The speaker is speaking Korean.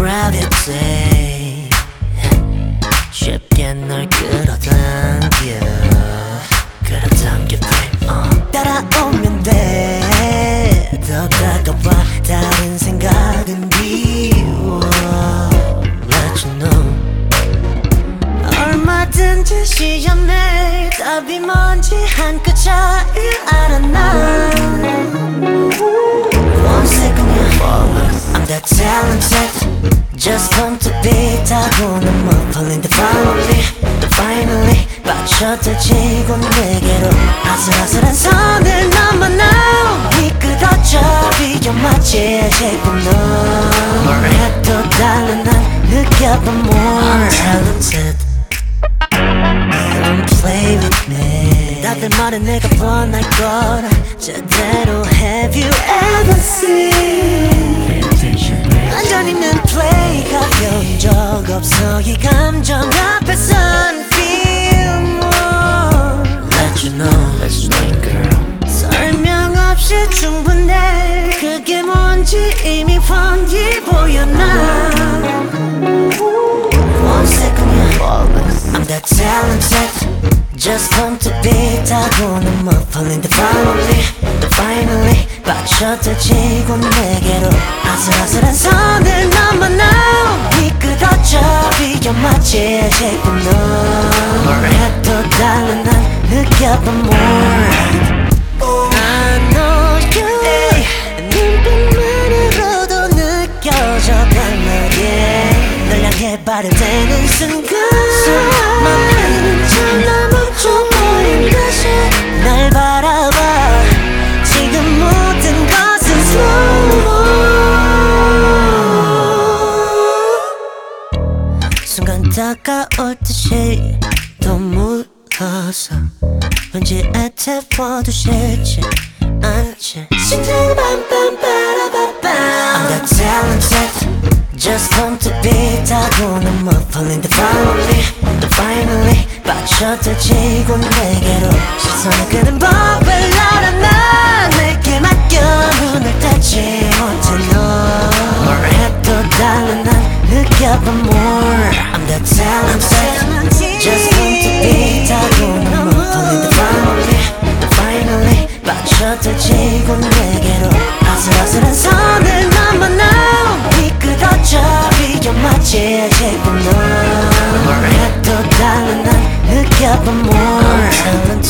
gravity 쉽게 널 끌어당겨 따라오면 돼 더 가까워 다른 생각은 비워 Let you know 얼마든지 시험에 답이 뭔지 한 끗 차이 알아 난 One second you're falling I'm that talented Just come to be 타고난 못 풀린 the finally 빠져들지고 내게로 아슬아슬한 선을 넘어 now 미끄러져 비껴맞지 지금 널 해도 달라 난 느껴봐 more talented Don't play with me 다들 말해 내가 뻔할 거라 제대로 Have you ever seen 완전히는 play 가벼운 적 없어 이 감정 앞에선 feel more Let you know, let you know girl 설명 없이 충분해 그게 뭔지 이미 훤히 보여 난 One second you're flawless I'm that talented Just come to be 타고난 못 풀린 the finally 빠져들지고 내게로 아슬아슬한 선을 넘어 now 미끄러져 비껴맞지 지금 널 해도 달라 난 느껴봐 more I know you 눈빛만으로도 느껴져 강하게 널 향해 발을대는 순간 맘에는 전화 멈춰버린 듯이 날 바라봐 지금 모든 것은 slow 순간 다가올 듯이 또 물러서 왠지 애태워도 싫지 않지 심장은 빰빰빠라바빰 I'm that talented Just come to be 타고난 못 풀린 the finally 빠져들지고 내게로 시선을 끄는 법을 알아 난 내게 맡겨 눈을 떼지 못해 널 해도 달라 난 느껴봐 more I'm that talented Just come to be 타고난 못 풀린 the finally 빠져들지고 내게로 아슬아슬한 선을 넘어 now 미끄러져 비껴맞지 지금 널 해도 달라 난 느껴봐 more